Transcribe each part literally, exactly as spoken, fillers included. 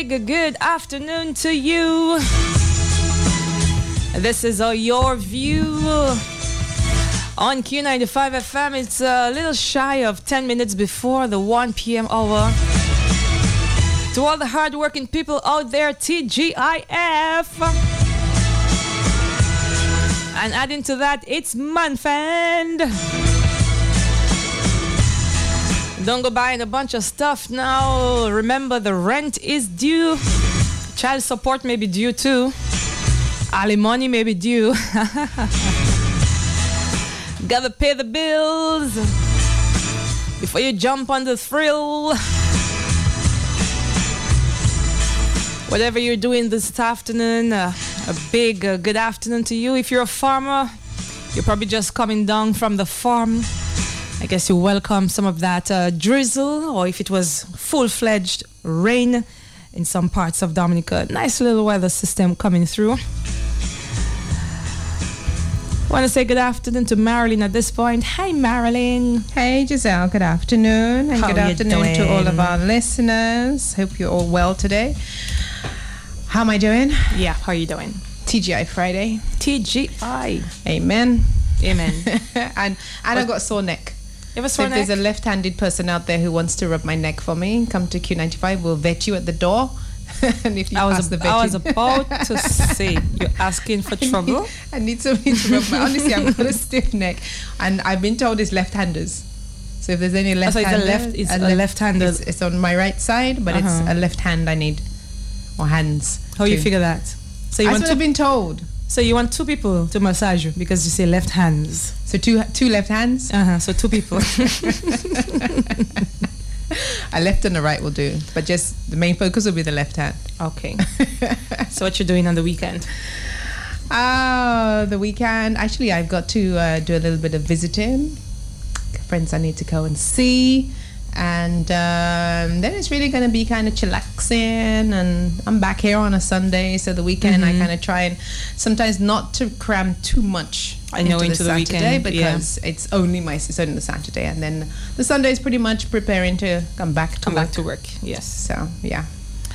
big good afternoon to you. This is uh, Your View on Q ninety-five F M. It's a little shy of ten minutes before the one p.m. hour. To all the hard-working people out there, T G I F. And adding to that, it's month end. Don't go buying a bunch of stuff now. Remember, the rent is due. Child support may be due too. Alimony may be due. Gotta pay the bills before you jump on the thrill. Whatever you're doing this afternoon, uh, a big uh, good afternoon to you. If you're a farmer, you're probably just coming down from the farm. I guess you welcome some of that uh, drizzle, or if it was full-fledged rain in some parts of Dominica. Nice little weather system coming through. I want to say good afternoon to Marilyn at this point. Hi, Marilyn. Hey, Giselle. Good afternoon. And How good afternoon doing? to all of our listeners. Hope you're all well today. How am I doing? Yeah, how are you doing? T G I Friday. T G I. Amen. Amen. and and I've got a sore neck. You have a so sore if neck? there's a left-handed person out there who wants to rub my neck for me, come to Q ninety-five. We'll vet you at the door. And if you I was, pass a, the vetting, I was about to say, you're asking for trouble? I need somebody to rub my... Honestly, I've got a stiff neck. And I've been told it's left-handers. So if there's any left-handers... Oh, so it's a left, it's a left, left-hander. It's, it's on my right side, but uh-huh. it's a left hand I need. Or hands. How too. you figure that? So you That's want what two, I've been told. So you want two people to massage you because you say left hands. So two two left hands? Uh-huh, so two people. A left and a right will do. But just the main focus will be the left hand. Okay. So what you're doing on the weekend? Oh, the weekend. Actually, I've got to uh, do a little bit of visiting. Friends I need to go and see. And um, then it's really going to be kind of chillaxing, and I'm back here on a Sunday, so the weekend mm-hmm. I kind of try and sometimes not to cram too much I know into, into the, the Saturday weekend because yeah. it's only my it's only the Saturday, and then the Sunday is pretty much preparing to come back to come work. back to work. Yes. So yeah.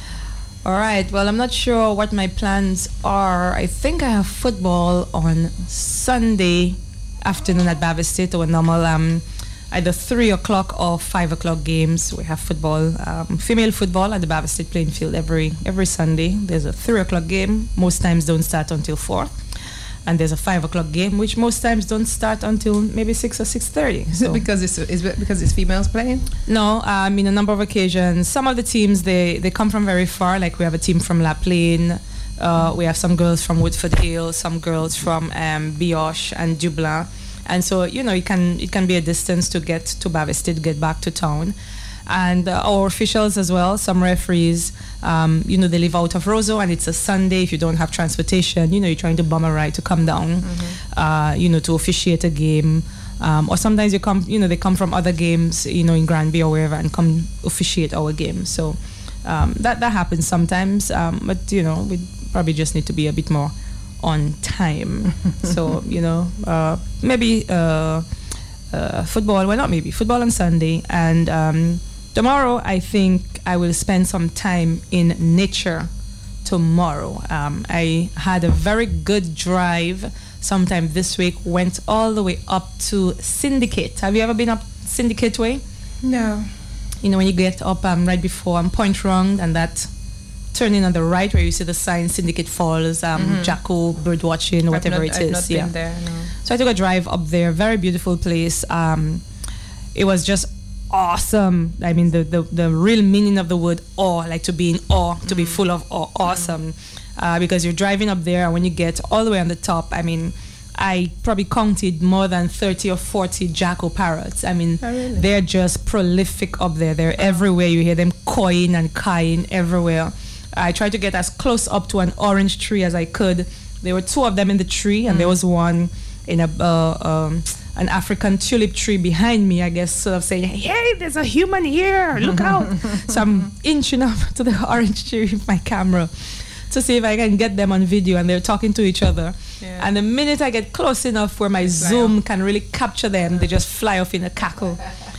All right. Well, I'm not sure what my plans are. I think I have football on Sunday afternoon at Bavis State, or normal um. either three o'clock or five o'clock games. We have football, um, female football at the Bavis State playing field every every Sunday. There's a three o'clock game. Most times don't start until four, and there's a five o'clock game, which most times don't start until maybe six or six thirty. Is it because it's is it because it's females playing? No, um, in a number of occasions. Some of the teams they they come from very far. Like we have a team from La Plaine. Uh, we have some girls from Woodford Hill, some girls from um, Bioche and Dublin. And so, you know, it can it can be a distance to get to Bavis State, to get back to town. And uh, our officials as well, some referees, um, you know, they live out of Roseau, and it's a Sunday. If you don't have transportation, you know, you're trying to bum a ride to come down, mm-hmm. uh, you know, to officiate a game. Um, or sometimes you come, you know, they come from other games, you know, in Granby or wherever, and come officiate our game. So um, that, that happens sometimes. Um, but, you know, we probably just need to be a bit more on time. So, you know, uh, maybe uh, uh, football, well, not maybe, football on Sunday. And um, tomorrow, I think I will spend some time in nature tomorrow. Um, I had a very good drive sometime this week, went all the way up to Syndicate. Have you ever been up Syndicate Way? No. You know, when you get up um, right before um, Point Round, and that turning on the right where you see the sign Syndicate Falls, um, mm-hmm. Jacko, bird watching, whatever not, it is. I've not yeah. been there, no. So I took a drive up there. Very beautiful place. Um, it was just awesome. I mean, the, the, the real meaning of the word awe, like to be in awe, to mm-hmm. be full of awe. Awesome. Mm-hmm. Uh, because you're driving up there, and when you get all the way on the top, I mean, I probably counted more than thirty or forty Jacko parrots. I mean, oh, really? They're just prolific up there. They're oh. everywhere. You hear them cawing and cawing everywhere. I tried to get as close up to an orange tree as I could. There were two of them in the tree, and mm. there was one in a uh, um, an African tulip tree behind me, I guess, sort of saying, hey, there's a human here, look out. So I'm inching up to the orange tree with my camera to see if I can get them on video, and they're talking to each other. Yeah. And the minute I get close enough where my zoom can really capture them, they just fly off in a cackle.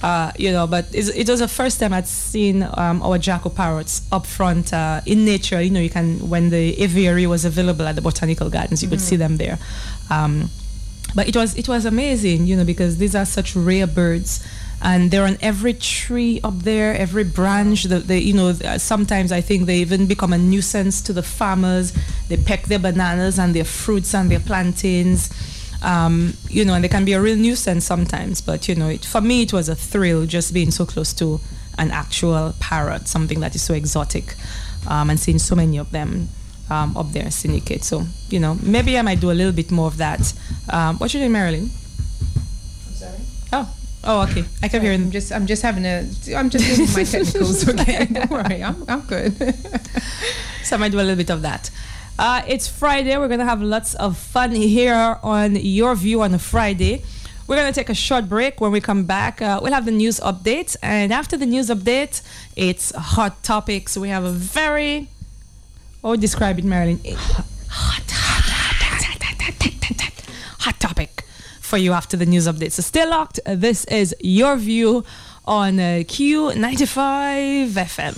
Uh, you know, but it's, it was the first time I'd seen um, our Jaco parrots up front uh, in nature. You know, you can, when the aviary was available at the Botanical Gardens, you mm-hmm. could see them there. Um, but it was it was amazing, you know, because these are such rare birds. And they're on every tree up there, every branch. The, the, you know, sometimes I think they even become a nuisance to the farmers. They peck their bananas and their fruits and their plantains. Um, you know, and they can be a real nuisance sometimes. But, you know, it, for me, it was a thrill just being so close to an actual parrot, something that is so exotic, um, and seeing so many of them um, up there, Syndicate. So, you know, maybe I might do a little bit more of that. Um, what you doing, Marilyn? I'm sorry? Oh. Oh, okay. I kept hearing. I'm just, I'm just having a, I'm just doing my technicals. Okay, don't worry. I'm, I'm good. So I might do a little bit of that. Uh, it's Friday. We're gonna have lots of fun here on Your View on a Friday. We're gonna take a short break. When we come back, uh, we'll have the news update, and after the news update, it's hot topics. We have a very, oh, describe it, Marilyn. Hot, hot, hot, hot, hot topic for you after the news update. So stay locked. This is Your View on uh, Q ninety-five F M.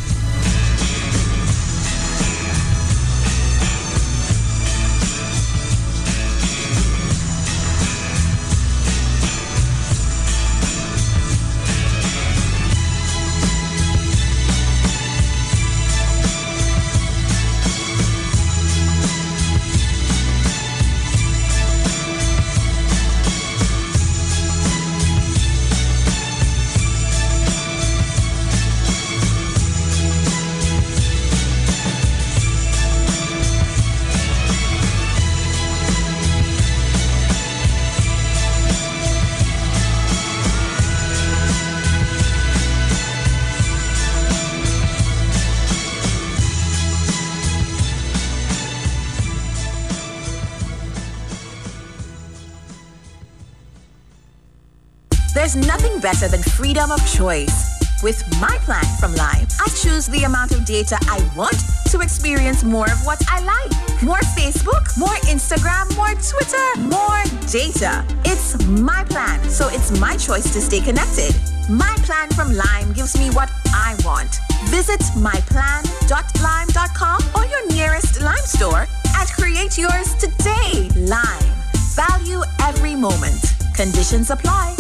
There's nothing better than freedom of choice. With my plan from Lime, I choose the amount of data I want to experience more of what I like. More Facebook, more Instagram, more Twitter, more data. It's my plan, so it's my choice to stay connected. My plan from Lime gives me what I want. Visit my plan dot lime dot com or your nearest Lime store and create yours today. Lime. Value every moment. Conditions apply.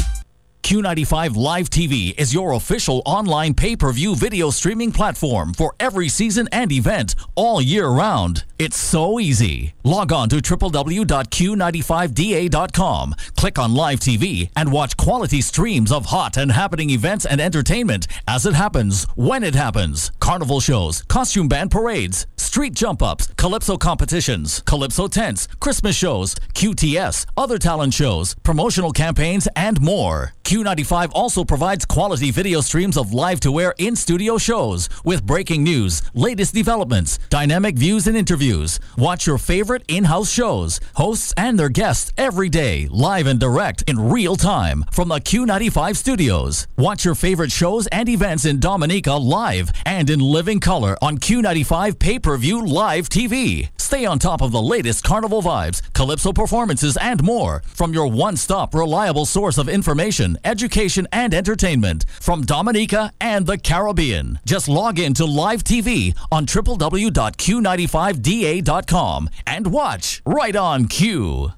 Q ninety-five Live T V is your official online pay-per-view video streaming platform for every season and event all year round. It's so easy. Log on to w w w dot q ninety-five d a dot com, click on Live T V, and watch quality streams of hot and happening events and entertainment as it happens, when it happens. Carnival shows, costume band parades, street jump-ups, calypso competitions, calypso tents, Christmas shows, Q T S, other talent shows, promotional campaigns, and more. Q ninety-five also provides quality video streams of live-to-air in-studio shows with breaking news, latest developments, dynamic views and interviews. Watch your favorite in-house shows, hosts and their guests every day, live and direct in real time from the Q ninety-five studios. Watch your favorite shows and events in Dominica live and in living color on Q ninety-five Pay-Per-View Live T V. Stay on top of the latest carnival vibes, calypso performances, and more from your one-stop reliable source of information, education, and entertainment from Dominica and the Caribbean. Just log in to Live T V on w w w dot q ninety-five d a dot com and watch right on Q.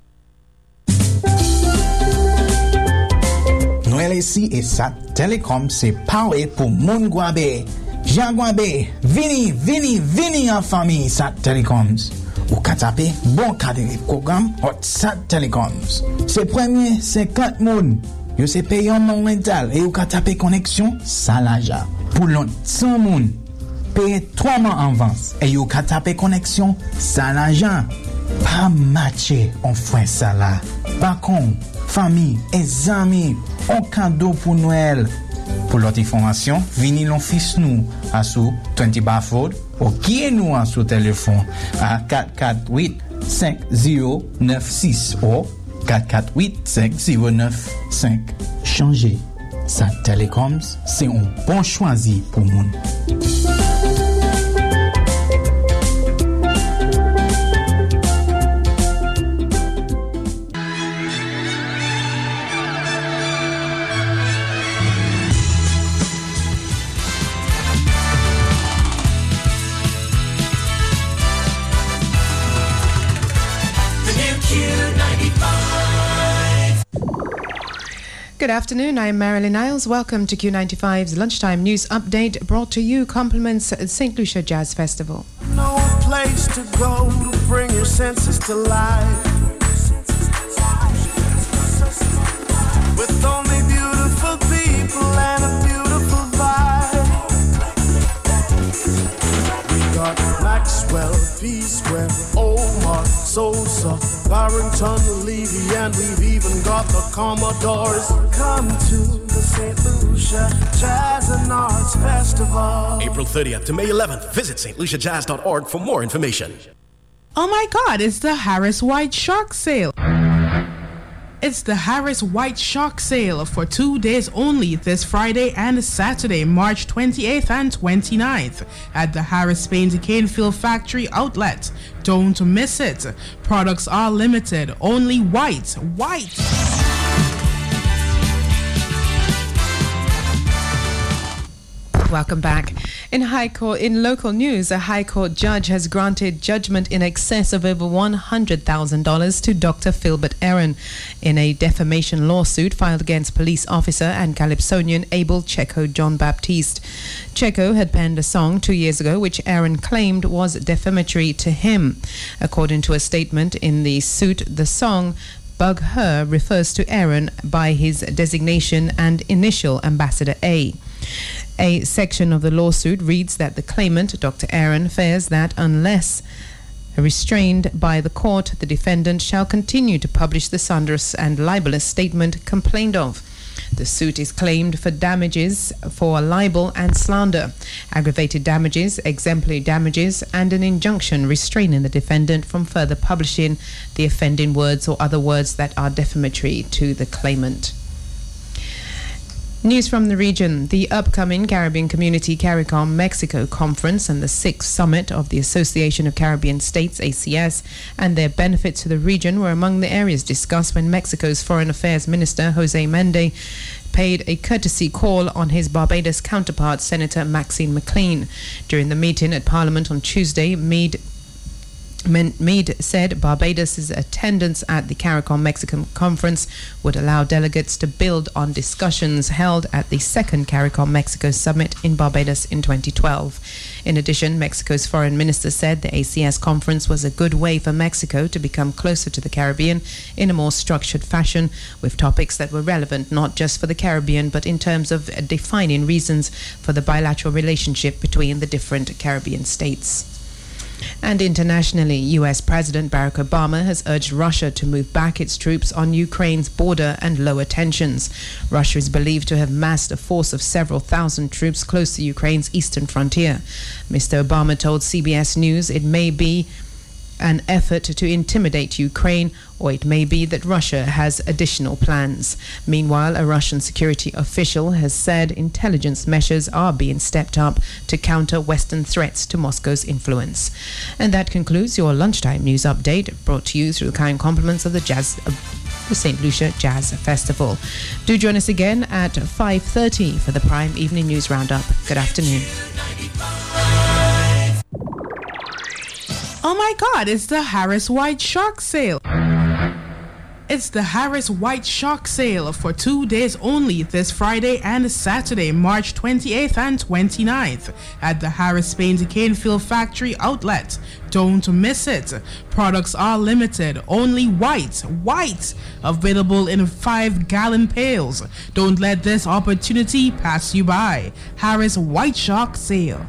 Noël ici et Sat Telecom c'est paré pour moun Guabe. Jean Guabe, vini, vini, vini en famille Sat Telecoms. Ou ka tape bon cadre programme hot Sat Telecoms. C'est premier cinquante moun. Yo se payant mon rental et ou ka tape connexion Salaja. Pour l'autre cent moun. Paye trois mois en avance et yo ka tape connexion Salaja. Pas matché en frein ça là. Par contre, famille et amis, on cadeau pour Noël. Pour l'autre information, venez l'office nous à sous vingt Barford ou qui nous à sous téléphone à quatre quatre huit cinq zéro neuf six ou quatre quatre huit cinq zéro neuf cinq. Changer. Sa Telecoms, c'est un bon choisi pour moun. Good afternoon, I'm Marilyn Niles. Welcome to Q ninety-five's Lunchtime News Update, brought to you compliments Saint Lucia Jazz Festival. No place to go to bring your senses to life. With only beautiful people and a beautiful vibe. We got Maxwell, P-Square, Omar, Sosa, Barrington, Levy, and we've even got the Commodores. Come to the Saint Lucia Jazz and Arts Festival. April thirtieth to May eleventh. Visit st lucia jazz dot org for more information. Oh my God, it's the Harris White Shark Sale. It's the Harris White Shark Sale for two days only this Friday and Saturday, March twenty-eighth and twenty-ninth at the Harris Paint Canfield Factory Outlet. Don't miss it. Products are limited. Only white. White. Welcome back. In High Court, in local news, a High Court judge has granted judgment in excess of over one hundred thousand dollars to Doctor Philbert Aaron in a defamation lawsuit filed against police officer and Calypsonian Abel Checo John Baptiste. Checo had penned a song two years ago which Aaron claimed was defamatory to him. According to a statement in the suit, the song Bug Her refers to Aaron by his designation and initial, Ambassador A. A section of the lawsuit reads that the claimant, Doctor Aaron, fears that unless restrained by the court, the defendant shall continue to publish the slanderous and libelous statement complained of. The suit is claimed for damages for libel and slander, aggravated damages, exemplary damages, and an injunction restraining the defendant from further publishing the offending words or other words that are defamatory to the claimant. News from the region. The upcoming Caribbean Community CARICOM Mexico Conference and the sixth Summit of the Association of Caribbean States, A C S, and their benefits to the region were among the areas discussed when Mexico's Foreign Affairs Minister, Jose Mende, paid a courtesy call on his Barbados counterpart, Senator Maxine McLean. During the meeting at Parliament on Tuesday, Meade Meade said Barbados' attendance at the CARICOM Mexican Conference would allow delegates to build on discussions held at the second CARICOM Mexico Summit in Barbados in twenty twelve. In addition, Mexico's foreign minister said the A C S conference was a good way for Mexico to become closer to the Caribbean in a more structured fashion, with topics that were relevant not just for the Caribbean but in terms of defining reasons for the bilateral relationship between the different Caribbean states. And internationally, U S President Barack Obama has urged Russia to move back its troops on Ukraine's border and lower tensions. Russia is believed to have massed a force of several thousand troops close to Ukraine's eastern frontier. Mister Obama told C B S News it may be an effort to intimidate Ukraine, or it may be that Russia has additional plans. Meanwhile, a Russian security official has said intelligence measures are being stepped up to counter Western threats to Moscow's influence. And that concludes your lunchtime news update, brought to you through the kind compliments of the Jazz, uh, the Saint Lucia Jazz Festival. Do join us again at five thirty for the Prime Evening News Roundup. Good afternoon. Oh my God, it's the Harris White Shark Sale. It's the Harris White Shark Sale for two days only this Friday and Saturday, March twenty-eighth and twenty-ninth at the Harris Paint Canfield Factory Outlet. Don't miss it. Products are limited. Only white. White. Available in five gallon pails. Don't let this opportunity pass you by. Harris White Shark Sale.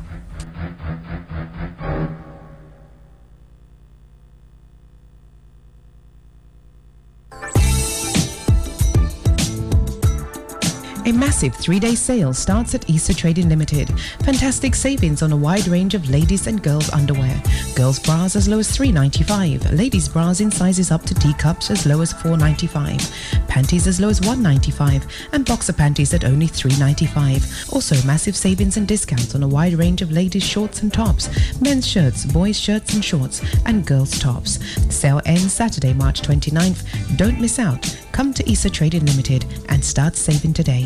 A massive three-day sale starts at Issa Trading Limited. Fantastic savings on a wide range of ladies and girls underwear. Girls bras as low as three dollars and ninety-five cents. Ladies bras in sizes up to teacups as low as four dollars and ninety-five cents. Panties as low as one dollar and ninety-five cents. And boxer panties at only three dollars and ninety-five cents. Also massive savings and discounts on a wide range of ladies shorts and tops. Men's shirts, boys shirts and shorts, and girls tops. Sale ends Saturday, March twenty-ninth. Don't miss out. Come to Issa Trading Limited and start saving today.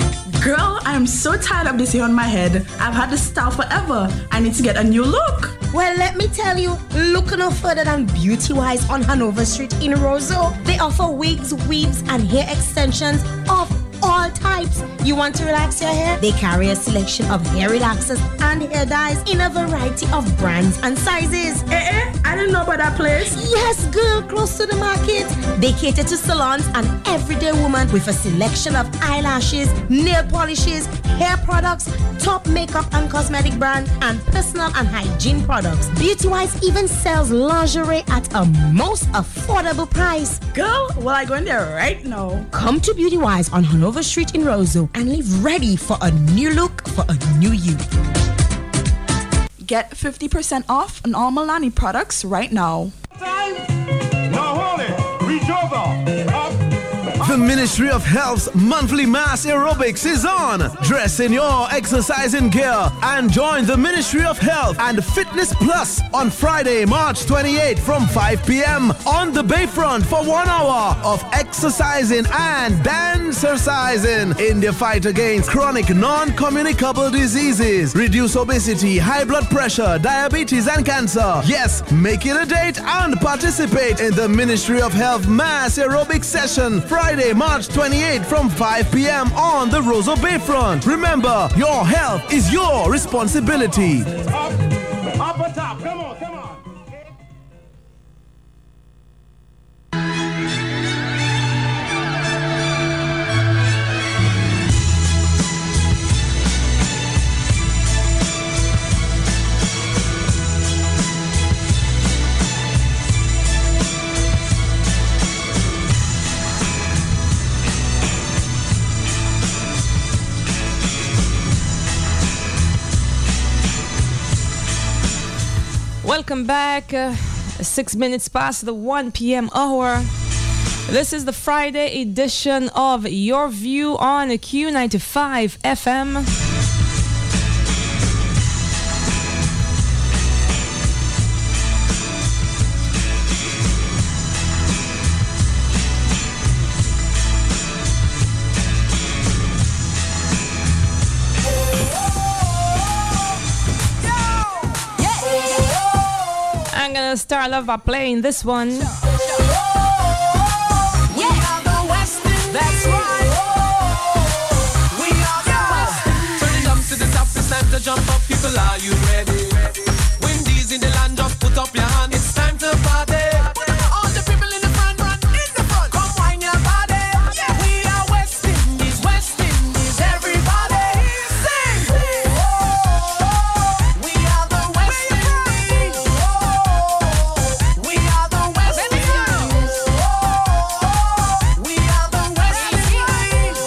Girl, I'm so tired of this hair on my head. I've had this style forever. I need to get a new look. Well, let me tell you, look no further than Beauty Wise on Hanover Street in Roseau. They offer wigs, weaves, and hair extensions of all types. You want to relax your hair? They carry a selection of hair relaxers and hair dyes in a variety of brands and sizes. Eh, eh, I didn't know about that place. Yes, girl, close to the market. They cater to salons and everyday woman with a selection of eyelashes, nail polishes, hair products, top makeup and cosmetic brands, and personal and hygiene products. Beauty Wise even sells lingerie at a most affordable price. Girl, well, I go in there right now. Come to Beauty Wise on Hanover Street in Roseau and live ready for a new look for a new you. Get fifty percent off on all Milani products right now. Now hold it. Reach over. Up. The Ministry of Health's monthly mass aerobics is on. Dress in your exercising gear and join the Ministry of Health and Fitness Plus on Friday, March twenty-eighth from five p.m. on the Bayfront for one hour of exercising and dancercising in the fight against chronic non-communicable diseases, reduce obesity, high blood pressure, diabetes and cancer. Yes, make it a date and participate in the Ministry of Health mass aerobics session Friday, March twenty-eighth from five p.m. on the Roseau Bayfront. Remember, your health is your responsibility. Up, up on top. Come on, come on. Welcome back. Uh, six minutes past the one p.m. hour. This is the Friday edition of Your View on Q ninety-five F M. I'm gonna start off by playing this one. Yeah, the West Indies. That's right. We are the West Indies. Turn it up to the top, it's time to jump up. People, are you ready? Windies in the land, just put up your hand. It's time to party. All the people in the front, run in the front. Come wine your body. We are West Indies, West Indies. Everybody sing. We are the West Indies. We are the West Indies. We are the West Indies.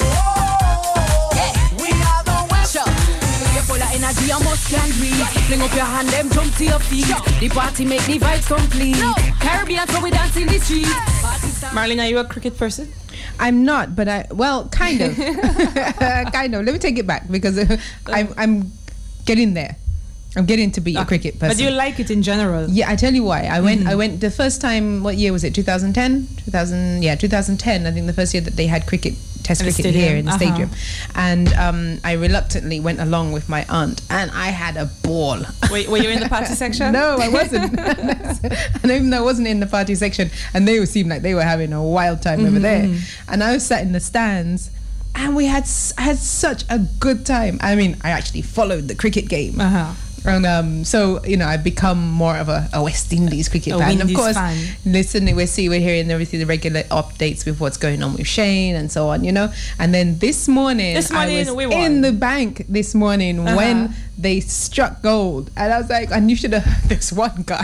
We are the West Indies. You're full of energy, almost can't breathe. Fling up your hand, them jump to your feet. The party make the vibes complete. Caribbean, so we dance in the streets. Marlene, are you a cricket person? I'm not, but I well, kind of, kind of. Let me take it back because uh, I'm I'm getting there. I'm getting to be a cricket person. But you like it in general? Yeah, I tell you why. I went. Mhm. I went the first time. What year was it? twenty ten. two thousand. Yeah, twenty ten. I think the first year that they had cricket, Test In the cricket here in the stadium. stadium, and um, I reluctantly went along with my aunt, and I had a ball. Were, were you in the party section? No, I wasn't. And even though I wasn't in the party section, and they seemed like they were having a wild time over Mhm, there, mhm. and I was sat in the stands. And we had s- had such a good time. I mean, I actually followed the cricket game. Uh-huh. And um, so, you know, I've become more of a, a West Indies cricket A fan. Of Windies course, fan. listening, we see, we're hearing obviously the regular updates with what's going on with Shane and so on, you know. And then this morning, This morning I was we won. in the bank this morning Uh-huh. when they struck gold. And I was like, and you should have heard this one guy.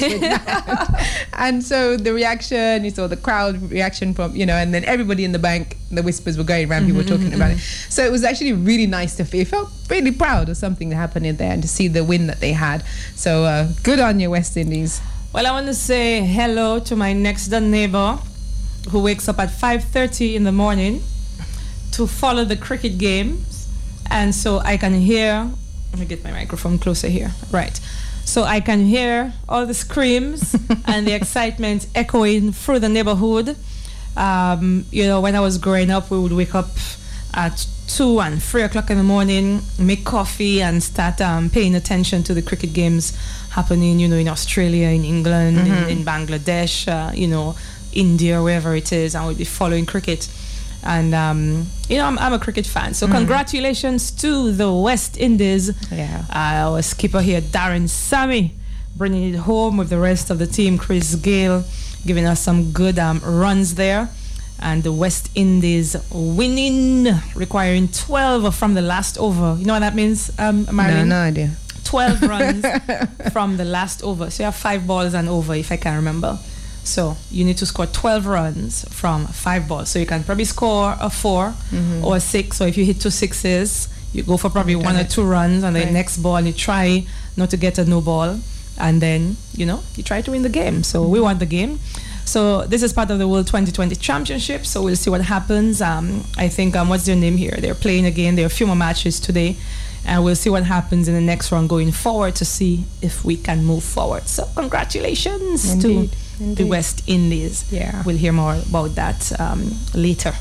And so the reaction, you saw the crowd reaction from, you know, and then everybody in the bank, the whispers were going around, people were talking Mhm, about mhm. it. So it was actually really nice to feel. I felt really proud of something that happened in there and to see the win that they had. So uh, good on you, West Indies. Well, I want to say hello to my next door neighbor who wakes up at five thirty in the morning to follow the cricket games. And so I can hear, let me get my microphone closer here. Right. So I can hear all the screams and the excitement echoing through the neighborhood. Um, you know, when I was growing up, we would wake up at two and three o'clock in the morning, make coffee and start um, paying attention to the cricket games happening, you know, in Australia, in England, Mhm. in, in Bangladesh, uh, you know, India, wherever it is, and we'll be following cricket. And, um, you know, I'm, I'm a cricket fan. So Mhm. congratulations to the West Indies. Yeah. Uh, our skipper here, Darren Sammy, bringing it home with the rest of the team. Chris Gale giving us some good um, runs there. And the West Indies winning, requiring twelve from the last over. You know what that means, um, Marilyn? No, no idea. twelve runs from the last over. So you have five balls and over, if I can remember. So you need to score twelve runs from five balls. So you can probably score a four Mhm. or a six. So if you hit two sixes, you go for probably You've one done or it. two runs, and the Right. next ball you try not to get a no ball, and then you know you try to win the game. So we won the game. So this is part of the World twenty twenty Championship. So we'll see what happens. Um, I think um, what's their name here? They're playing again. There are a few more matches today, and we'll see what happens in the next round going forward to see if we can move forward. So congratulations Indeed, to the indeed. West Indies. Yeah. We'll hear more about that um, later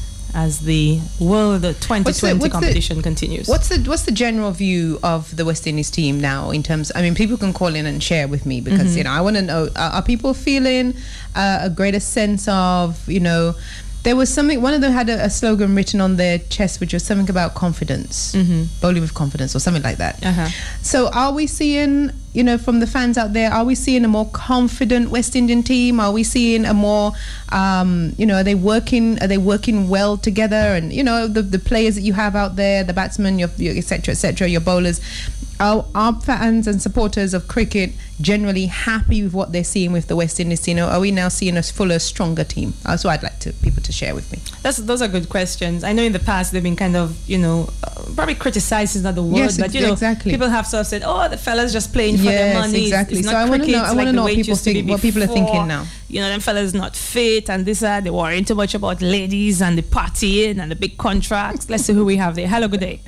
as the World twenty twenty what's the- competition continues. What's the what's the general view of the West Indies team now in terms? I mean, people can call in and share with me because Mhm. you know I want to know: are, are people feeling uh, a greater sense of you know? There was something. One of them had a, a slogan written on their chest, which was something about confidence, Mhm. bowling with confidence, or something like that. Uh-huh. So, are we seeing, you know, from the fans out there, are we seeing a more confident West Indian team? Are we seeing a more, um, you know, are they working? Are they working well together? And you know, the the players that you have out there, the batsmen, your, your et cetera, et cetera, your bowlers. Are, are fans and supporters of cricket generally happy with what they're seeing with the West Indies team? Or are we now seeing a fuller, stronger team? That's what I'd like to people to share with me. That's those are good questions. I know in the past they've been kind of, you know, uh, probably criticized is not the word, Yes, but you know, exactly. people have sort of said, "Oh, the fellas just playing for their Yes, money." exactly. It's So not I wanna cricket know- I like wanna the know what way it people used to be think- what people are before. thinking now. You know, them fellas not fit and this that. They're worrying too much about ladies and the partying and the big contracts. Let's see who we have there. Hello, good day.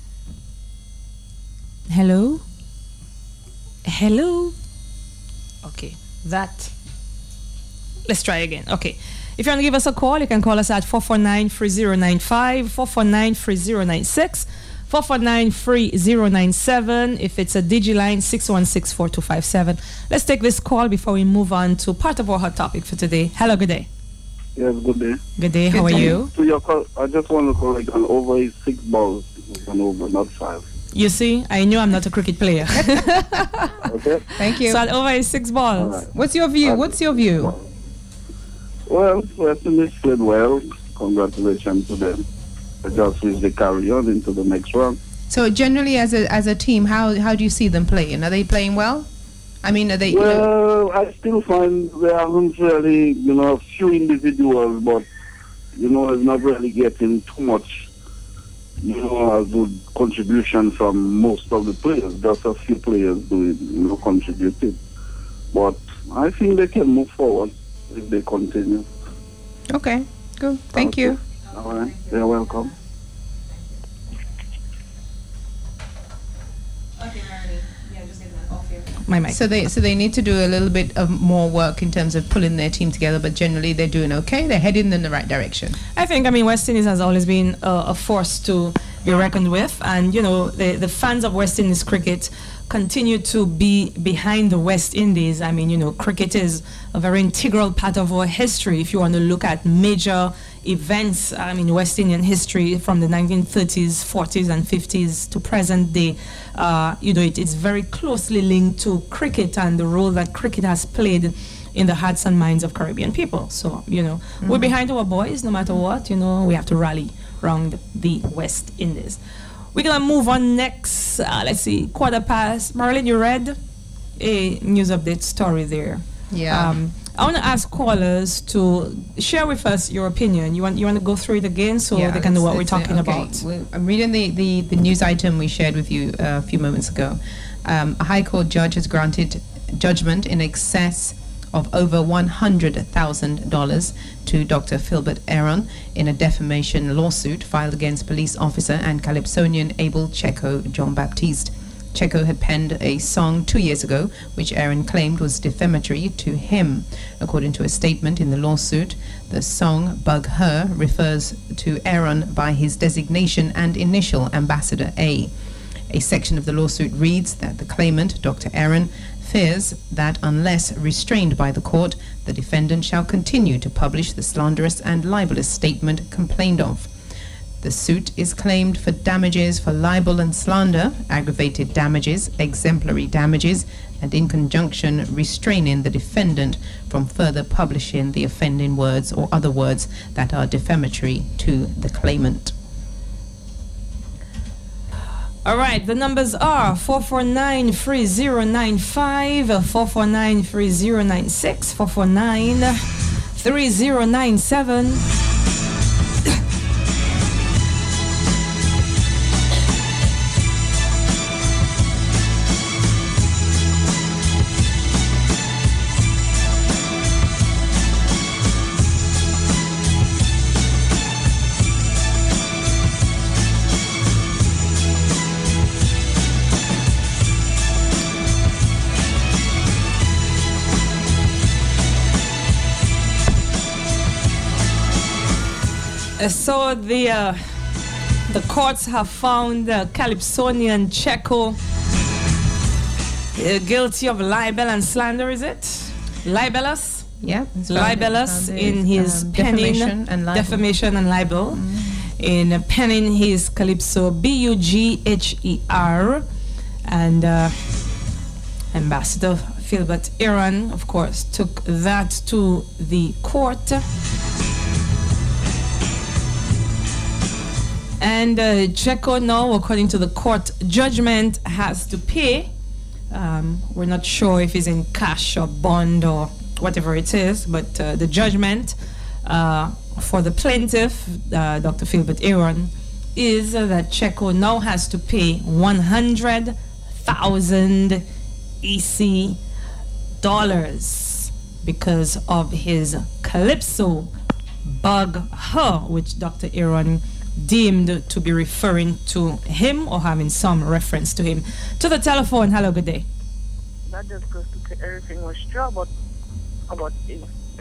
Hello. Hello. Okay, that. Let's try again. Okay. If you want to give us a call, you can call us at four four nine, three zero nine five, four four nine, three zero nine six, four four nine, three zero nine seven. If it's a Digiline, six one six, four two five seven. Let's take this call before we move on to part of our hot topic for today. Hello, good day. Yes, good day. Good day, how are you? To your call, I just want to correct an over is six balls. It was an over, not five. You see, I knew I'm not a cricket player. Okay. Thank you. So at over is six balls. What's your view? What's your view? Well, West Indies played well. Congratulations to them. They just wish they carry on into the next round. So generally, as a as a team, how how do you see them playing? Are they playing well? I mean, are they? you know- Well, I still find they haven't really, you know, a few individuals, but, you know, it's not really getting too much, you know, a good contribution from most of the players. Just a few players doing, you know, contributing. But I think they can move forward if they continue. Okay, good. Thank you. All right. You're welcome. My mic. So they so they need to do a little bit of more work in terms of pulling their team together, but generally they're doing okay. They're heading in the right direction. I think, I mean, West Indies has always been a, a force to be reckoned with. And, you know, the, the fans of West Indies cricket continue to be behind the West Indies. I mean, you know, cricket is a very integral part of our history. If you want to look at major events, I mean, West Indian history from the nineteen thirties, forties, and fifties to present day, uh, you know, it, it's very closely linked to cricket and the role that cricket has played in the hearts and minds of Caribbean people. So, you know, Mm-hmm. we're behind our boys no matter what. You know, we have to rally around the West Indies. We're going to move on next. Uh, let's see, quarter past. Marilyn, you read a news update story there. Yeah. Um, I want to ask callers to share with us your opinion. You want you want to go through it again so Yeah, they can know what we're let's- let's, talking uh, okay. about. Well, I'm reading the, the, the news item we shared with you uh, a few moments ago. Um, a High Court judge has granted judgment in excess of over one hundred thousand dollars to Doctor Philbert Aaron in a defamation lawsuit filed against police officer and Calypsonian Abel Checo John Baptiste. Checo had penned a song two years ago, which Aaron claimed was defamatory to him. According to a statement in the lawsuit, the song Bug Her refers to Aaron by his designation and initial, Ambassador A. A section of the lawsuit reads that the claimant, Doctor Aaron, fears that unless restrained by the court, the defendant shall continue to publish the slanderous and libelous statement complained of. The suit is claimed for damages for libel and slander, aggravated damages, exemplary damages, and in conjunction restraining the defendant from further publishing the offending words or other words that are defamatory to the claimant. All right, the numbers are four four nine, three zero nine five, four four nine, three zero nine six, four four nine, three zero nine seven. So the uh, the courts have found uh, Calypsonian Checo uh, guilty of libel and slander. Is it libelous? Yeah, libelous in his um, penning defamation and libel. defamation and libel mm. in uh, penning his Calypso B U G H E R, and uh, Ambassador Philbert Aaron, of course, took that to the court. And uh, Checo now, according to the court judgment, has to pay. Um, we're not sure if it's in cash or bond or whatever it is, but uh, the judgment uh, for the plaintiff, uh, Doctor Philbert Aaron, is uh, that Checo now has to pay one hundred thousand E C dollars because of his Calypso Bug Her, which Doctor Aaron deemed to be referring to him or having some reference to him. To the telephone. Hello, good day. That just goes to say everything was true about about it.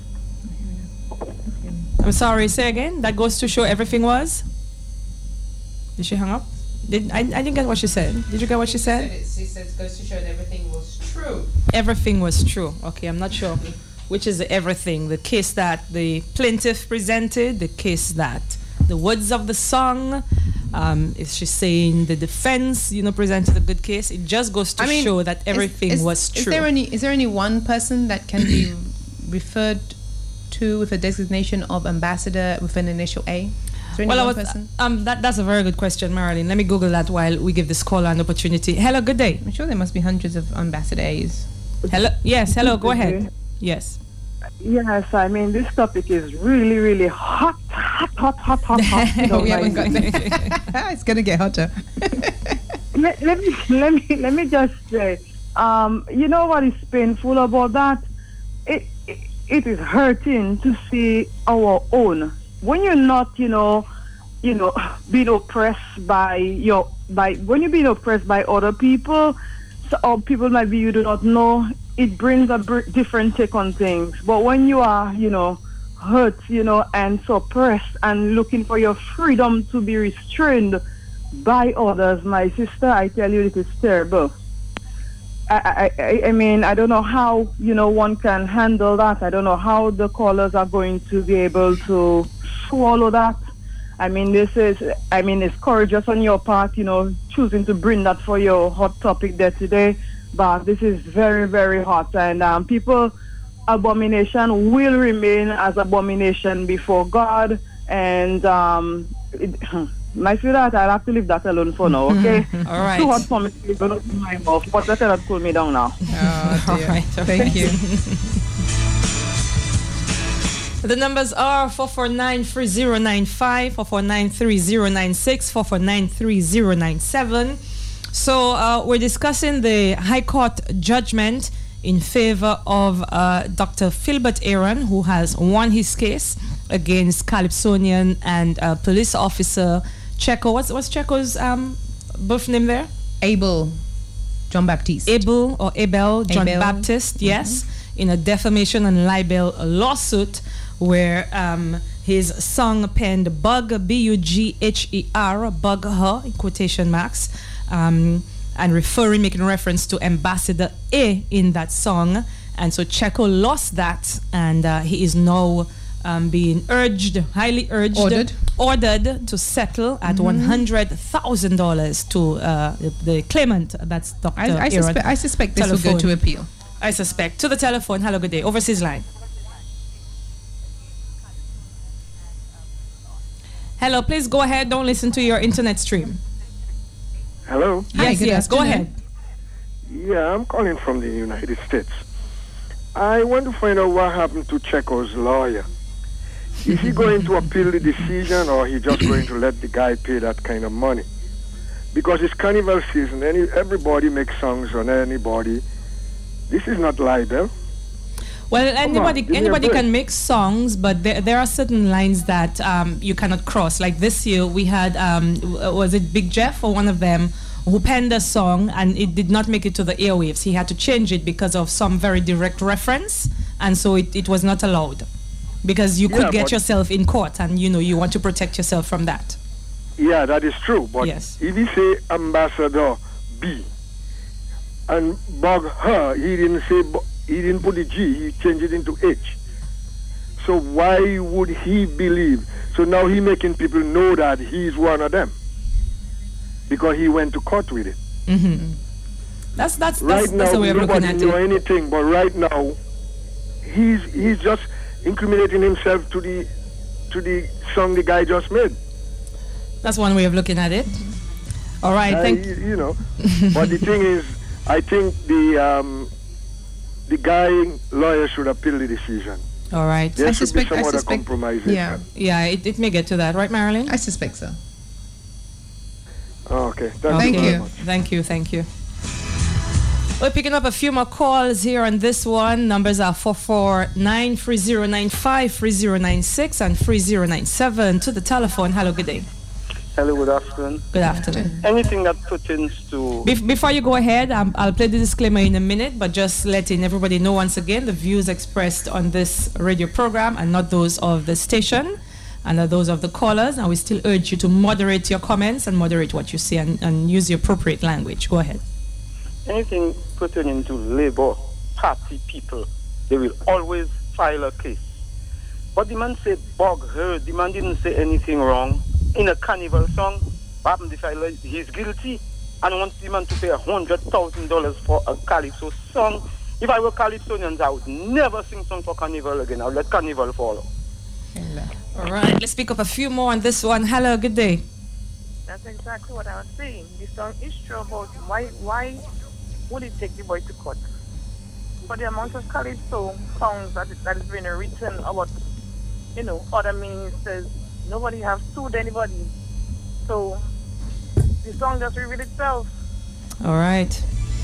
I'm sorry, say again. That goes to show everything was. Did she hang up? Did I, I didn't get what she said. Did you get what she said? She said it goes to show that everything was true. Everything was true. Okay, I'm not sure which is the everything. The case that the plaintiff presented, the case that the words of the song, um, is she saying the defense, you know, presented a good case? It just goes to I mean, show that everything is, is, was true. Is there any is there any one person that can be referred to with a designation of ambassador with an initial A? Is there any well, one I was, person? Um, that, that's a very good question, Marilyn. Let me Google that while we give this caller an opportunity. Hello, good day. I'm sure there must be hundreds of ambassador A's. Hello, yes, hello, go ahead. Yes. Yes, I mean, this topic is really, really hot, hot, hot, hot, hot, hot. Oh, we haven't got it's going to get hotter. let, let me let me let me just say, um, you know what is painful about that? It, it it is hurting to see our own. When you're not, you know, you know, being oppressed by your by when you're being oppressed by other people, so, or people might be you do not know. It brings a br- different take on things. But when you are, you know, hurt, you know, and suppressed and looking for your freedom to be restrained by others, my sister, I tell you, it is terrible. I, I, I mean, I don't know how, you know, one can handle that. I don't know how the callers are going to be able to swallow that. I mean, this is, I mean, it's courageous on your part, you know, choosing to bring that for your hot topic there today. But this is very, very hot. And um, people, abomination will remain as abomination before God. And um, it, my sweetheart, I'll have to leave that alone for now, okay? All right. Too hot for me to even open my mouth. But that cannot cool me down now. Oh, dear. All right. Thank you. The numbers are four four nine, three zero nine five, four four nine, three zero nine six, four four nine, three zero nine seven. So uh, we're discussing the High Court judgment in favor of uh, Doctor Philbert Aaron, who has won his case against Calypsonian and uh, police officer Checo. What's what's Checo's um, birth name there? Abel. John Baptiste. Abel or Abel John Abel. Baptiste, yes, mm-hmm. in a defamation and libel lawsuit where um, his song penned Bug, B U G H E R, Bug Her, in quotation marks, um, and referring, making reference to Ambassador A in that song. And so Checo lost that, and uh, he is now um, being urged, highly urged, ordered, ordered to settle at mm-hmm. one hundred thousand dollars to uh, the, the claimant. That's Doctor I, I, suspe- I suspect this telephone. will go to appeal. I suspect. To the telephone. Hello, good day. Overseas line. Hello, please go ahead. Don't listen to your internet stream. Hello? Yes, Hi, yes, go ahead. Yeah, I'm calling from the United States. I want to find out what happened to Checo's lawyer. Is he going to appeal the decision, or he just going to let the guy pay that kind of money? Because it's carnival season. Any everybody makes songs on anybody. This is not libel. Well, Come anybody on, give me a anybody break. can make songs, but there, there are certain lines that um, you cannot cross. Like this year, we had um, w- was it Big Jeff or one of them who penned a song and it did not make it to the airwaves. He had to change it because of some very direct reference, and so it, it was not allowed because you could Yeah, get but- yourself in court, and you know you want to protect yourself from that. Yeah, that is true. But Yes. if he say Ambassador B and Bug Her, he didn't say bu- he didn't put the G. He changed it into H. So why would he believe? So now he making people know that he's one of them because he went to court with it. Mm-hmm. That's that's that's, Right that's now, the way of looking nobody at know it. anything. But right now, he's he's just incriminating himself to the to the song the guy just made. That's one way of looking at it. All right, I- thank you, you know. But the thing is, I think the um, the guy lawyer should appeal the decision. All right. There I should suspect- be some I other suspect- compromisation. Yeah, yeah, it, it may get to that, right, Marilyn? I suspect so. Oh, okay. Thank very you. much. Thank you. Thank you. We're picking up a few more calls here on this one. Numbers are four four nine, three zero nine five, three zero nine six and three zero nine seven. To the telephone. Hello, good day. Hello, good afternoon. Good afternoon. Anything that pertains to... Bef- before you go ahead, um, I'll play the disclaimer in a minute, but just letting everybody know once again, the views expressed on this radio program are not those of the station and are those of the callers, and we still urge you to moderate your comments and moderate what you say and, and use the appropriate language. Go ahead. Anything pertaining to Labour Party people, they will always file a case. But the man said Bug Her, the man didn't say anything wrong. In a carnival song, what happened if I like, he's guilty and wants the man to pay one hundred thousand dollars for a Calypso song. If I were Calypsonians, I would never sing song for carnival again. I would let carnival follow. All right, let's pick up a few more on this one. Hello, good day. That's exactly what I was saying. The song is true about why why would it take the boy to court? For the amount of calypso songs that is, that is being written about, you know, other ministers, nobody have sued anybody. So the song just revealed itself. All right.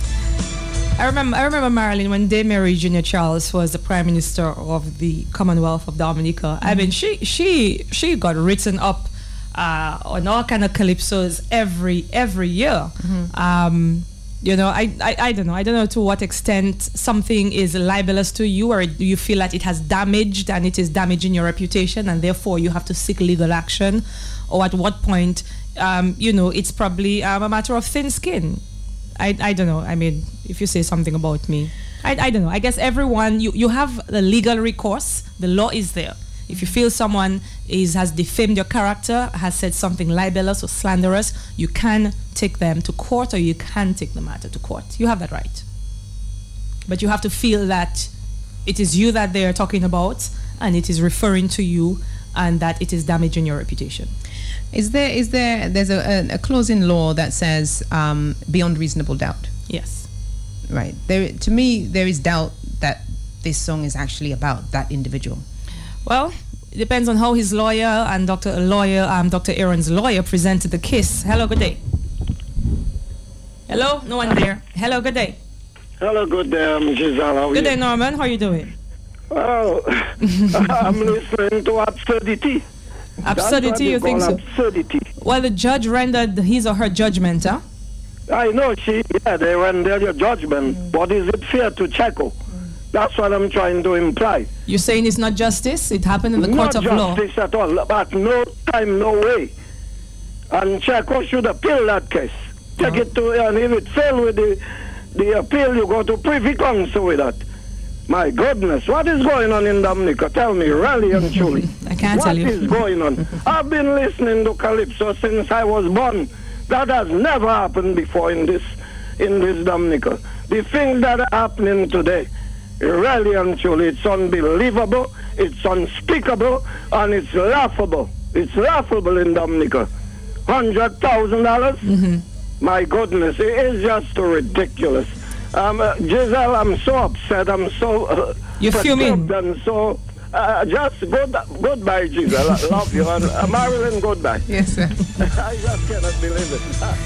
I remember, I remember Marilyn when Dame Mary Junior Charles was the Prime Minister of the Commonwealth of Dominica. Mm-hmm. I mean, she she she got written up uh, on all kind of calypsos every every year. Mm-hmm. Um, you know, I, I I don't know. I don't know to what extent something is libelous to you, or do you feel that it has damaged and it is damaging your reputation, and therefore you have to seek legal action, or at what point, um, you know, it's probably um, a matter of thin skin. I, I don't know. I mean, if you say something about me, I, I don't know. I guess everyone, you, you have the legal recourse. The law is there. If you feel someone is has defamed your character, has said something libelous or slanderous, you can take them to court, or you can take the matter to court. You have that right. But you have to feel that it is you that they are talking about, and it is referring to you, and that it is damaging your reputation. Is there is there there's a, a, a clause in law that says um, beyond reasonable doubt? Yes. Right. There to me there is doubt that this song is actually about that individual. Well, it depends on how his lawyer and Doctor Lawyer, um, Doctor Aaron's lawyer presented the case. Hello, good day. Hello, no one there. Hello, good day. Hello, good day, um, Giselle. How are Good you? day, Norman. How are you doing? Well, I'm listening to absurdity. Absurdity, you think so? Absurdity. Well, the judge rendered his or her judgment, huh? I know she, yeah, they render your judgment, mm. but is it fair to Checo? Mm. That's what I'm trying to imply. You're saying it's not justice? It happened in the not court of law? Not justice at all, but no time, no way. And Checo should appeal that case. Take oh. it to, and if it fail with the, the appeal, you go to Privy Council with that. My goodness, what is going on in Dominica? Tell me, really and truly. I can't what tell you. What is going on? I've been listening to Calypso since I was born. That has never happened before in this in this Dominica. The things that are happening today, really and truly, it's unbelievable, it's unspeakable, and it's laughable. It's laughable in Dominica. Hundred thousand dollars? My goodness, it is just ridiculous. Um, uh, Giselle, I'm so upset. I'm so uh, You're fuming. And so uh, just good, goodbye, Giselle. I love you. And uh, Marilyn, goodbye. Yes, sir. I just cannot believe it.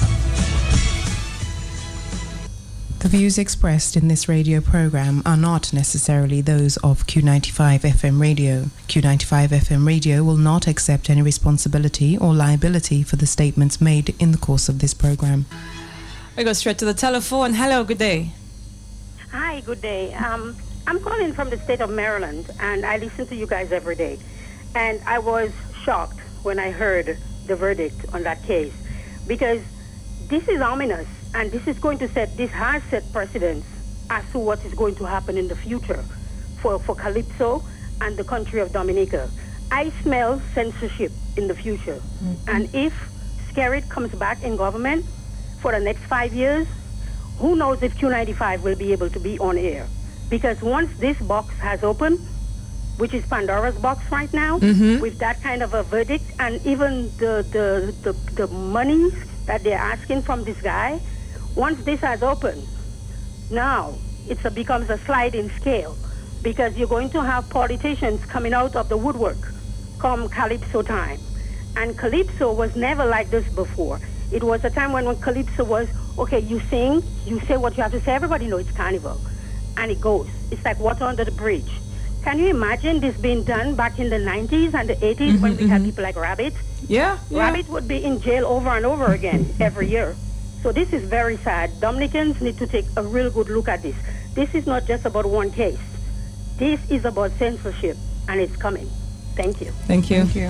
The views expressed in this radio program are not necessarily those of Q ninety-five F M Radio. Q ninety-five F M Radio will not accept any responsibility or liability for the statements made in the course of this program. We go straight to the telephone. Hello, good day. Hi, good day. Um, I'm calling from the state of Maryland, and I listen to you guys every day. And I was shocked when I heard the verdict on that case, because this is ominous, and this is going to set, this has set precedents as to what is going to happen in the future for, for Calypso and the country of Dominica. I smell censorship in the future. Mm-hmm. And if Skerritt comes back in government, for the next five years, who knows if Q ninety-five will be able to be on air. Because once this box has opened, which is Pandora's box right now, mm-hmm. with that kind of a verdict, and even the, the, the, the money that they're asking from this guy, once this has opened, now it becomes a sliding scale. Because you're going to have politicians coming out of the woodwork come Calypso time. And Calypso was never like this before. It was a time when, when Calypso was, okay, you sing, you say what you have to say, everybody knows it's carnival. And it goes. It's like water under the bridge. Can you imagine this being done back in the nineties and the eighties mm-hmm, when we mm-hmm. had people like Rabbit? Yeah, yeah. Rabbit would be in jail over and over again every year. So this is very sad. Dominicans need to take a real good look at this. This is not just about one case. This is about censorship, and it's coming. Thank you. Thank you. Thank you.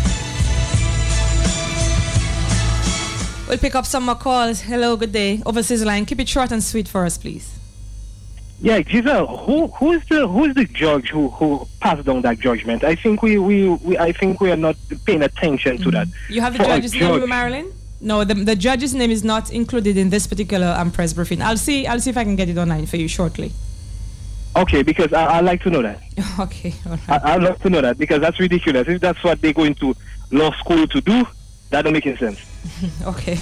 We'll pick up some more calls. Hello, good day. Overseas line. Keep it short and sweet for us, please. Yeah, Giselle, who who is the who is the judge who, who passed down that judgment? I think we, we, we I think we are not paying attention to mm-hmm. that. You have the For judge's judge. name, Marilyn? No, the the judge's name is not included in this particular um, press briefing. I'll see I'll see if I can get it online for you shortly. Okay, because I I like to know that. Okay, all right. I I'd love to know that, because that's ridiculous. If that's what they're going to law school to do, that don't make any sense. Okay.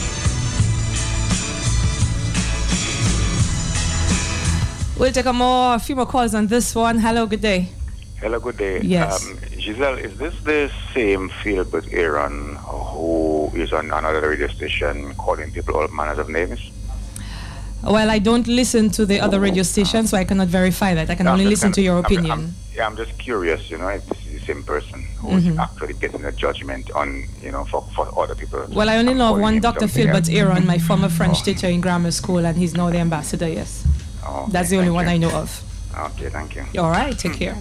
We'll take a more, a few more calls on this one. Hello, good day. Hello, good day. Yes. Um, Giselle, is this the same field with Aaron who is on another radio station calling people all manners of names? Well, I don't listen to the other radio stations, so I cannot verify that. I can no, only listen to your I'm, opinion. I'm, yeah, I'm just curious, you know, if this is the same person who's mm-hmm. actually getting a judgment on, you know, for, for other people. Well, I only know of one Doctor Philbert else. Aaron, my former French oh. teacher in grammar school, and he's now the ambassador, yes. Oh, okay, that's the only one you. I know of. Okay, thank you. All right, take care.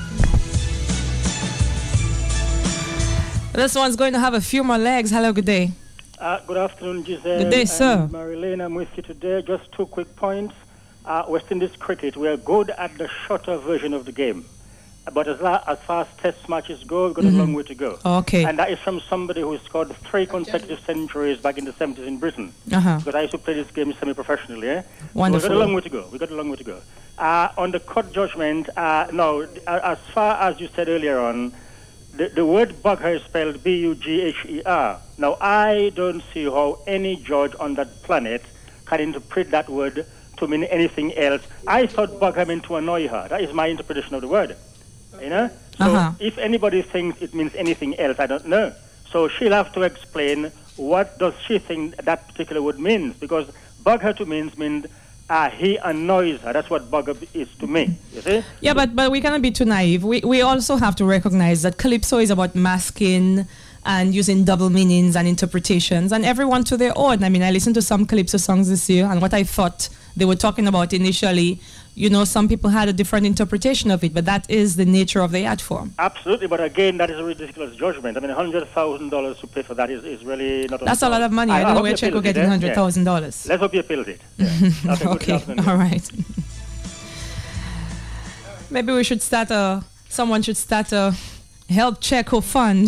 This one's going to have a few more legs. Hello, good day. Uh, good afternoon, Giselle. Good day, sir. Marilyn, I'm with you today. Just two quick points. Uh, West Indies cricket, we are good at the shorter version of the game. But as, la- as far as test matches go, we've got mm-hmm. a long way to go. Okay. And that is from somebody who scored three consecutive centuries back in the seventies in Britain. Uh-huh. Because I used to play this game semi-professionally. Eh? Wonderful. So we've got a long way to go. We've got a long way to go. Uh, on the court judgment, uh, no, uh, as far as you said earlier on, the, the word bugger is spelled B U G H E R. Now, I don't see how any judge on that planet can interpret that word to mean anything else. I thought bugger meant to annoy her. That is my interpretation of the word. You know? So uh-huh. if anybody thinks it means anything else, I don't know. So she'll have to explain what does she think that particular word means, because bugger to means means uh, he annoys her. That's what bugger is to me. You see? Yeah, but but we cannot be too naive. We we also have to recognize that Calypso is about masking and using double meanings and interpretations, and everyone to their own. I mean, I listened to some Calypso songs this year, and what I thought they were talking about initially, you know, some people had a different interpretation of it, but that is the nature of the art form. Absolutely, but again, that is a ridiculous judgment. I mean, one hundred thousand dollars to pay for that is, is really not... That's a lot of money. I, I don't know where Checo getting one hundred thousand dollars. Yeah. Let's hope you appealed it. Yeah. Okay, all right. Maybe we should start a... Someone should start a Help Checo fund.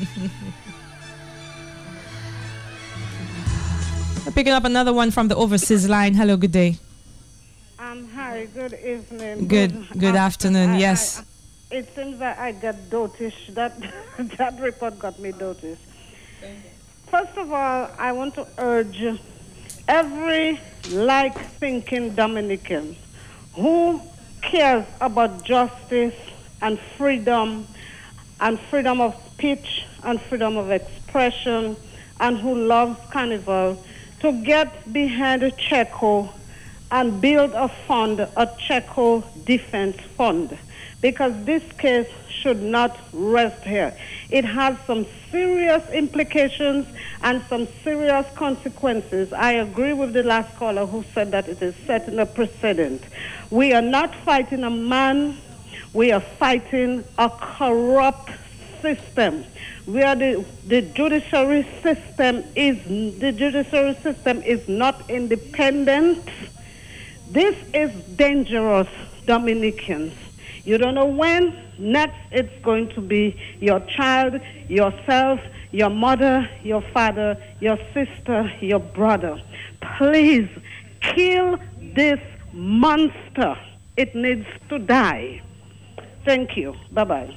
Picking up another one from the overseas line. Hello, good day. Um, hi, good evening. Good, good afternoon, I, yes. I, it seems that I got dotish. That, that report got me dotish. First of all, I want to urge every like-thinking Dominican who cares about justice and freedom and freedom of speech and freedom of expression and who loves Carnival to get behind a Checo and build a fund, a Checo Defense Fund, because this case should not rest here. It has some serious implications and some serious consequences. I agree with the last caller who said that it is setting a precedent. We are not fighting a man, we are fighting a corrupt system. Where the, the judiciary system is the judiciary system is not independent. This is dangerous, Dominicans. You don't know when next it's going to be your child, yourself, your mother, your father, your sister, your brother. Please kill this monster. It needs to die. Thank you. Bye-bye.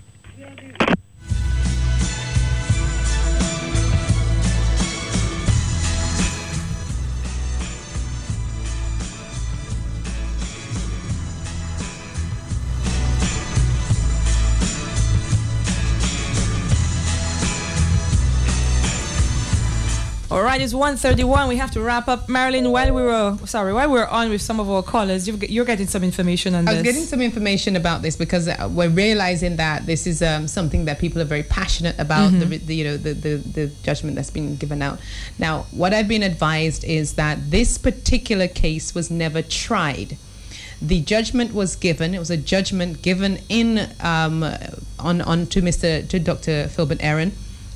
All right, it's one thirty-one. We have to wrap up. Marilyn, while we were sorry, while we were on with some of our callers, you've, you're getting some information on I this. was getting some information about this because uh, we're realizing that this is um, something that people are very passionate about. Mm-hmm. the, the you know the, the the judgment that's been given out. Now, what I've been advised is that this particular case was never tried. The judgment was given. It was a judgment given in um, on on to Mister to Doctor Philbert Aaron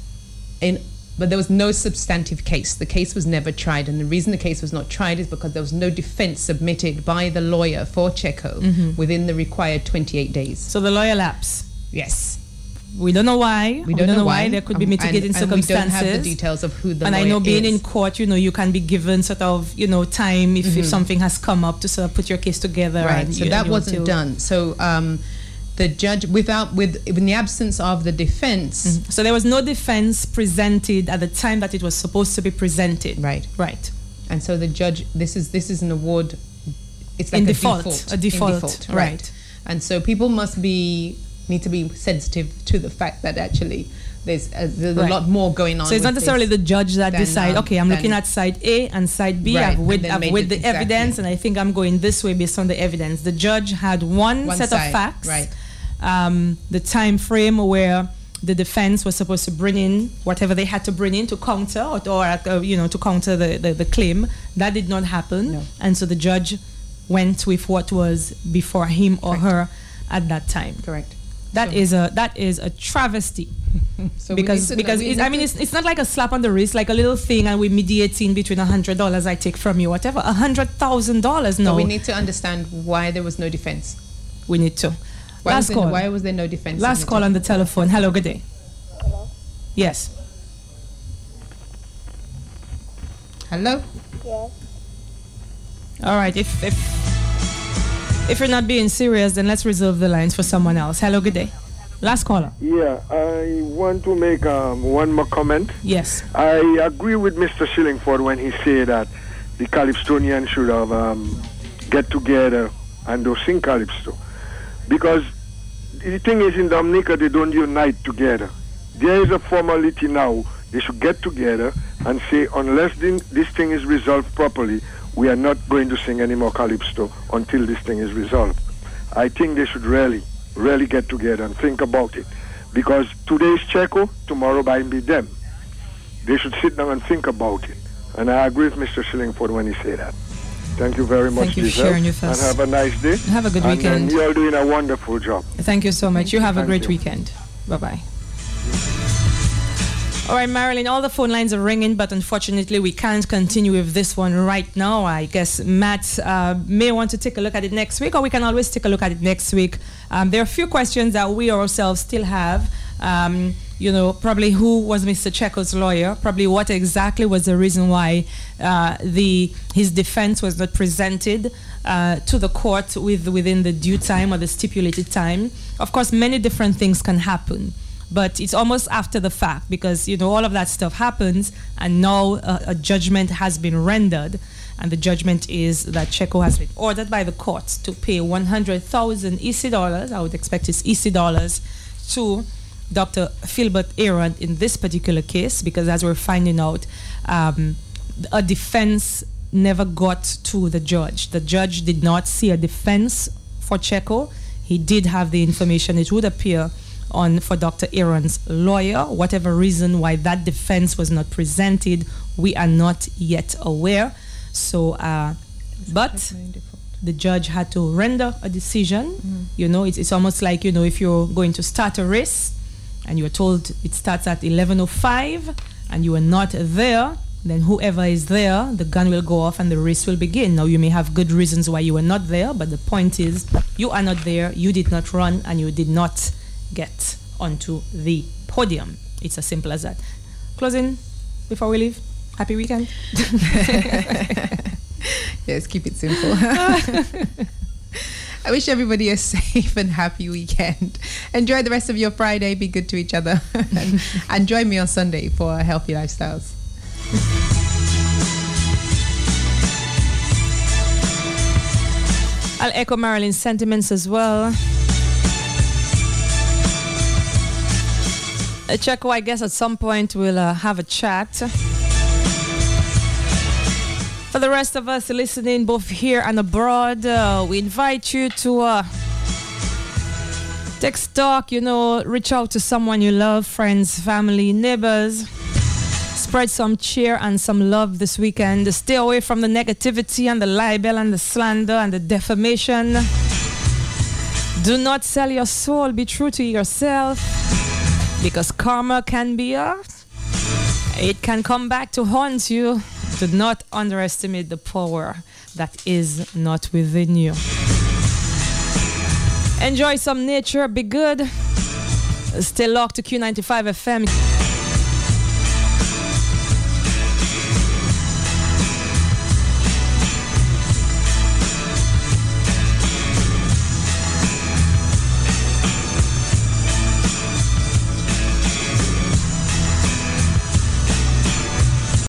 in. But there was no substantive case. The case was never tried. And the reason the case was not tried is because there was no defense submitted by the lawyer for Checo mm-hmm. within the required twenty-eight days. So the lawyer lapsed? Yes. We don't know why. We don't, we don't know, know why. why. There could be mitigating and, and circumstances. we don't have the details of who the and lawyer is. And I know being is. in court, you know, you can be given sort of, you know, time if, mm-hmm. if something has come up to sort of put your case together. Right. And so you, that and wasn't done. So... Um, the judge, without, with, in the absence of the defense. Mm-hmm. So there was no defense presented at the time that it was supposed to be presented. Right. Right. And so the judge, this is this is an award, it's like in a default. default. A default, in default right. right. And so people must be, need to be sensitive to the fact that actually there's, a, there's right. a lot more going on. So it's not necessarily the judge that decides, um, okay, I'm looking at side A and side B, right. I've with, I've with the exactly. evidence, and I think I'm going this way based on the evidence. The judge had one, one set side. of facts. Right. Um, the time frame where the defense was supposed to bring in whatever they had to bring in to counter or, or uh, you know to counter the, the, the claim. That did not happen, no. and so the judge went with what was before him or Correct. her at that time. Correct. That so. is a that is a travesty. so because because it's, I mean it's it's not like a slap on the wrist, like a little thing, and we mediating between a hundred dollars I take from you, whatever. A hundred thousand dollars. No, so we need to understand why there was no defense. We need to. Why Last was call. There, why was there no defense? Last call on the telephone. Hello, good day. Hello? Yes. Hello? Yes. All right. If, if, if you're not being serious, then let's reserve the lines for someone else. Hello, good day. Last caller. Yeah, I want to make um, one more comment. Yes. I agree with Mister Shillingford when he said that the Calypsonians should have um, get together and do sing Calypso. Because the thing is, in Dominica, they don't unite together. There is a formality now. They should get together and say, unless this thing is resolved properly, we are not going to sing any more Calypso until this thing is resolved. I think they should really, really get together and think about it. Because today is Checo, tomorrow might be them. They should sit down and think about it. And I agree with Mister Shillingford when he said that. Thank you very much, Thank you for Giselle. sharing with us. And have a nice day. Have a good and, weekend. And you're doing a wonderful job. Thank you so much. You have a Thank great you. weekend. Bye-bye. All right, Marilyn, all the phone lines are ringing, but unfortunately we can't continue with this one right now. I guess Matt uh, may want to take a look at it next week, or we can always take a look at it next week. Um, there are a few questions that we ourselves still have. Um, you know, probably who was Mister Checo's lawyer, probably what exactly was the reason why uh, the his defense was not presented uh, to the court with within the due time or the stipulated time. Of course, many different things can happen, but it's almost after the fact, because, you know, all of that stuff happens, and now a, a judgment has been rendered, and the judgment is that Checo has been ordered by the court to pay one hundred thousand E C dollars, I would expect it's E C dollars, to Doctor Philbert Aaron in this particular case, because as we're finding out, um, a defense never got to the judge. The judge did not see a defense for Checo. He did have the information, it would appear, on for Doctor Aaron's lawyer. Whatever reason why that defense was not presented, we are not yet aware. So, uh, but the judge had to render a decision. Mm. You know, it's, it's almost like, you know, if you're going to start a race and you're told it starts at eleven oh five and you are not there, then whoever is there, the gun will go off and the race will begin. Now, you may have good reasons why you were not there, but the point is, you are not there, you did not run, and you did not get onto the podium. It's as simple as that. Closing before we leave. Happy weekend. Yes, keep it simple. I wish everybody a safe and happy weekend. Enjoy the rest of your Friday. Be good to each other. and, and join me on Sunday for Healthy Lifestyles. I'll echo Marilyn's sentiments as well. Uh, Checo, I guess at some point we'll uh, have a chat. For the rest of us listening both here and abroad, uh, we invite you to uh, text talk, you know, reach out to someone you love, friends, family, neighbors. Spread some cheer and some love this weekend. Stay away from the negativity and the libel and the slander and the defamation. Do not sell your soul. Be true to yourself, because karma can be a... it can come back to haunt you. Do not underestimate the power that is not within you. Enjoy some nature. Be good. Stay locked to Q ninety-five F M.